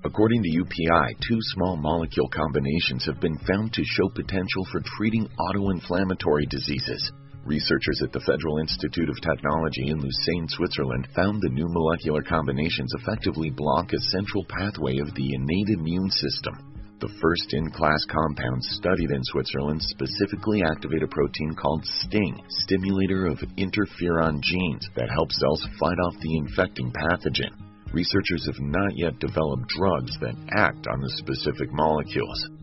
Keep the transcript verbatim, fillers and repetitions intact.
According to U P I, two small molecule combinations have been found to show potential for treating autoinflammatory diseases. Researchers at the Federal Institute of Technology in Lucerne, Switzerland, found the new molecular combinations effectively block a central pathway of the innate immune system. The first in-class compounds studied in Switzerland specifically activate a protein called STING, stimulator of interferon genes, that help cells fight off the infecting pathogen. Researchers have not yet developed drugs that act on the specific molecules.